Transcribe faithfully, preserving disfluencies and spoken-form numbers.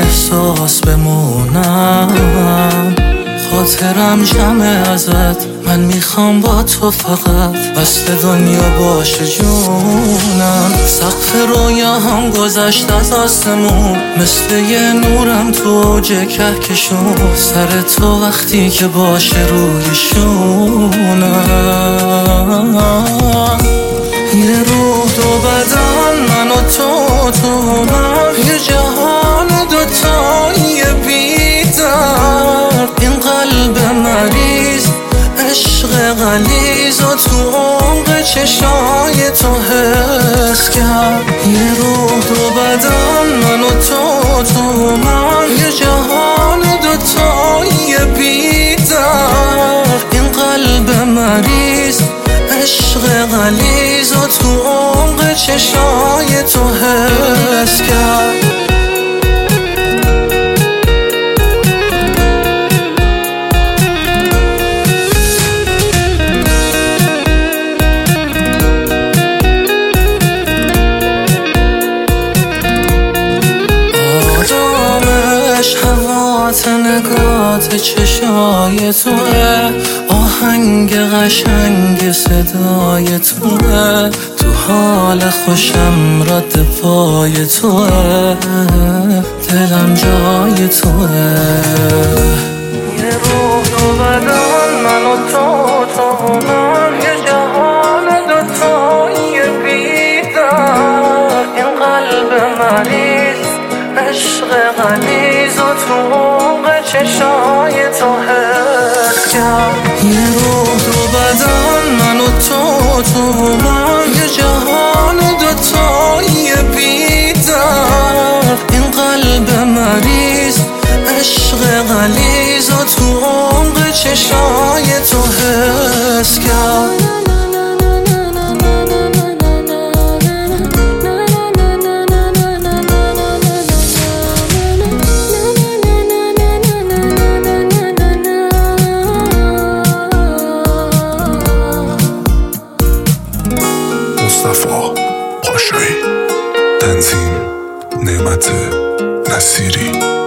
احساس بمونم. خاطرم جمعه ازت، من میخوام با تو فقط وصل دنیا باشه جونم. سقف رویا هم گذشت از آسمون، مثل یه نورم تو اوج کهکشون. سر تو وقتی که باشه روی شونم. یه روح دو بدن، من و تو تو من، یه جهان دوتایی بی‌درد. این قلب مریض عشق غلیظ و تو عمق چشای تو حس کرد. یه روح دو بدن، من و تو تو من، یه جهان دوتایی بی‌درد. این قلب مریض عشق غلیظ و تو عمق چشای تو حس کرد. حوات نگات چشای توه، آهنگ قشنگ صدای توه، تو حال خوشم رد پای توه، دلم جای توه. یه روح دو بدن، من و تو تو من، یه جهان دوتایی بی‌درد. این قلب مریض عشق غلیظ و تو عمق چشای تو حس کرد. یه روح دو بدن، من و تو تو من، یه جهان دوتایی بی‌درد. این قلب مریض عشق غلیظ و تو عمق چشای تو حس کرد. مصطفی پاشایی، تنظیم نعمت نصیری.